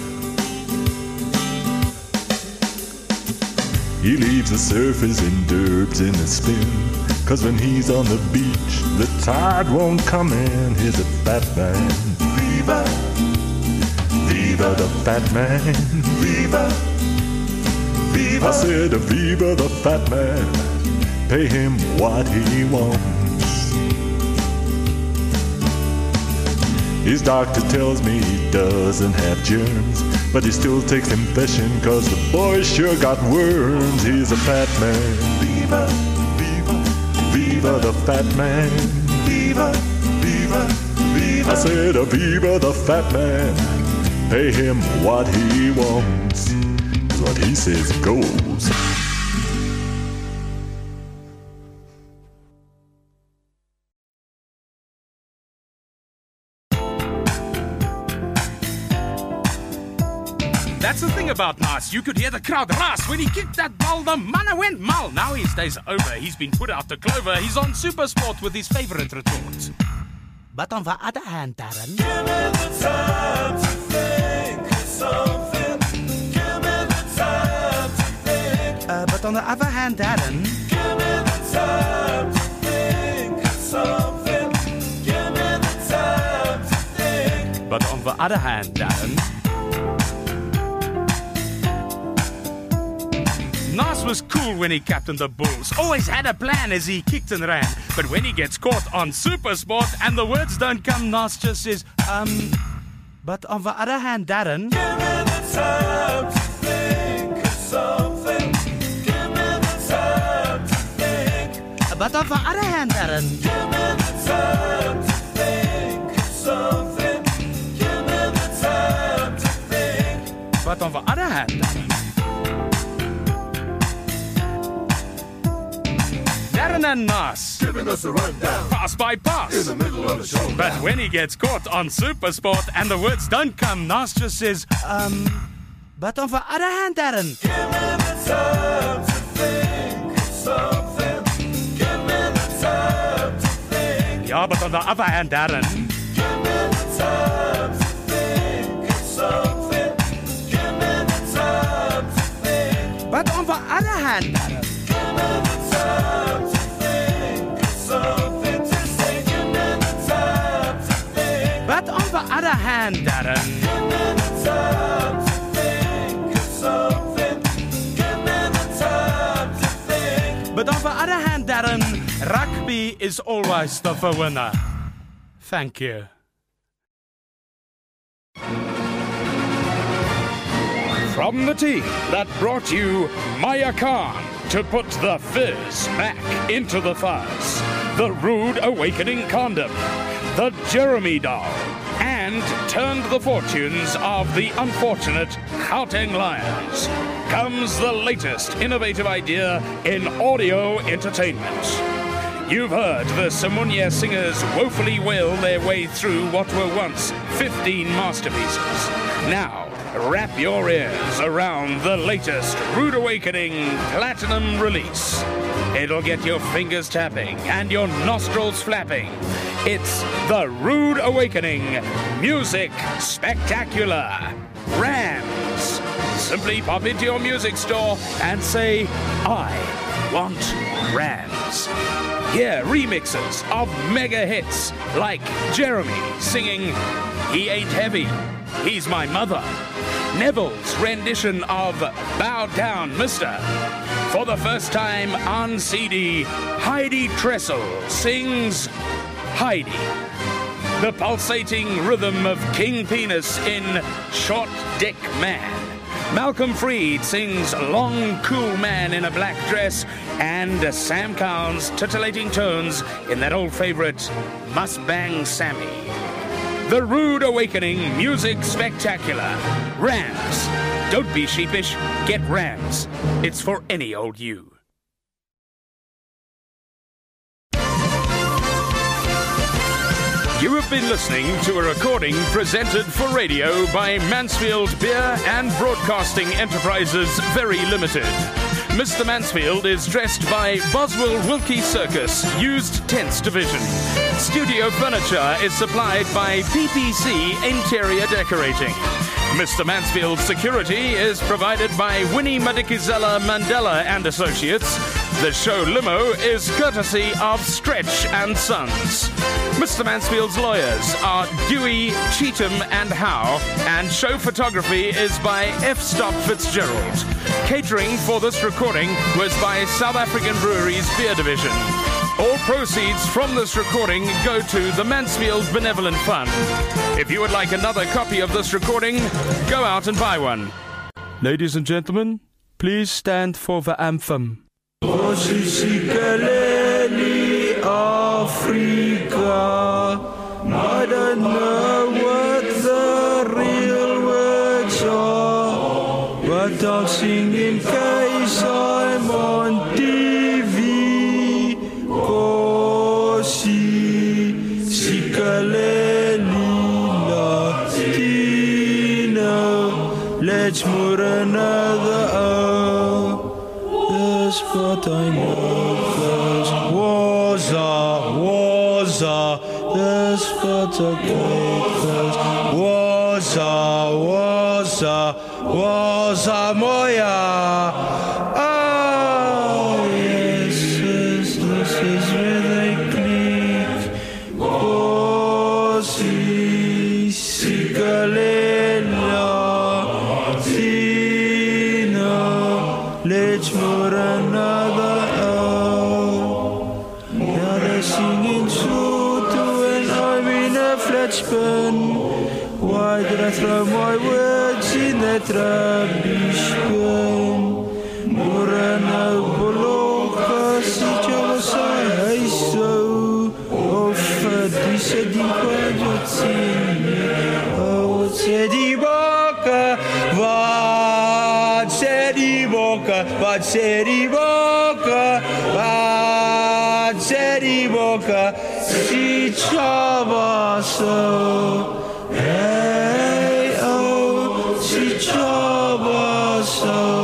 He leaves the surface in dirt in a spin, 'cause when he's on the beach, the tide won't come in. He's a fat man. Viva, viva the fat man. Viva, viva. I said, viva the fat man. Pay him what he wants. His doctor tells me he doesn't have germs, but he still takes him fishing 'cause the boy sure got worms. He's a fat man. Viva, viva, viva the fat man. Viva, viva, viva. I said, viva the fat man. Pay him what he wants. 'Cause what he says goes. That's the thing about Nas. You could hear the crowd ras when he kicked that ball. The manna went mal. Now his day's over. He's been put out to clover. He's on Supersport with his favorite retort. But on the other hand, Darren. Give me the time to think of something. Give me the time to think. But on the other hand, Darren. Give me the time to think of something. Give me the time to think. But on the other hand, Darren, Nas was cool when he captained the Bulls. Always had a plan as he kicked and ran. But when he gets caught on Supersport and the words don't come, Nas just says, But on the other hand, Darren. Give me the time to think of something. Give me the time to think. But on the other hand, Darren. Give me the time to think of something. Give me the time to think. But on the other hand, Darren. Darren and Nas giving us a rundown, pass by pass, in the middle of the show. But when he gets caught on Supersport and the words don't come, Nas just says, But on the other hand, Darren. Give me the time to think of something. Give me the time to think. Yeah, but on the other hand, Darren. Give me the time to think of something. Give me the time to think. But on the other hand, Darren. Give me the time to think of something to say. Give me the time to think. But on the other hand, Darren. Give me the time to think of something. Give me the time to think. But on the other hand, Darren, rugby is always the winner. Thank you. From the team that brought you Maya Khan to put the fizz back into the fuzz, the Rude Awakening condom, the Jeremy doll, and turned the fortunes of the unfortunate Gauteng Lions, comes the latest innovative idea in audio entertainment. You've heard the Simunya singers woefully wail their way through what were once 15 masterpieces. Now, wrap your ears around the latest Rude Awakening Platinum release. It'll get your fingers tapping and your nostrils flapping. It's the Rude Awakening Music Spectacular. Rams. Simply pop into your music store and say, I want Rams. Hear remixes of mega hits like Jeremy singing He Ain't Heavy, He's My Mother. Neville's rendition of Bow Down Mister. For the first time on CD, Heidi Tressel sings Heidi. The pulsating rhythm of King Penis in Short Dick Man. Malcolm Freed sings Long Cool Man in a Black Dress, and Sam Cowell's titillating tones in that old favorite, Must Bang Sammy. The Rude Awakening Music Spectacular. Rams. Don't be sheepish, get Rams. It's for any old you. You have been listening to a recording presented for radio by Mansfield Beer and Broadcasting Enterprises Very Limited. Mr. Mansfield is dressed by Boswell Wilkie Circus, Used Tents Division. Studio furniture is supplied by PPC Interior Decorating. Mr. Mansfield's security is provided by Winnie Madikizela Mandela and Associates. The show limo is courtesy of Stretch and Sons. Mr. Mansfield's lawyers are Dewey, Cheatham and Howe, and show photography is by F. Stop Fitzgerald. Catering for this recording was by South African Breweries Beer Division. All proceeds from this recording go to the Mansfield Benevolent Fund. If you would like another copy of this recording, go out and buy one. Ladies and gentlemen, please stand for the anthem. Africa, I don't know what the real words are, but I'll sing in case I'm on TV. Kosi, Sikaleli, Latino, let's move another hour. That's what I know, 'cause that's what I get, 'cause was moya. Oh, yes, this is where they click. Kosi, Sikalela, Tina, let's move another hour. Now they're singing Sotho and I'm in a flat spin. Why did I throw my words in that rubbish bin? Morana Boloka, Sitjala Sai so. Oh, Fadi Sediba, oh, Sediboka, what Sediboka, what Sediboka, what Sediboka, Sitjaba so. Hey, oh, Sitjaba so.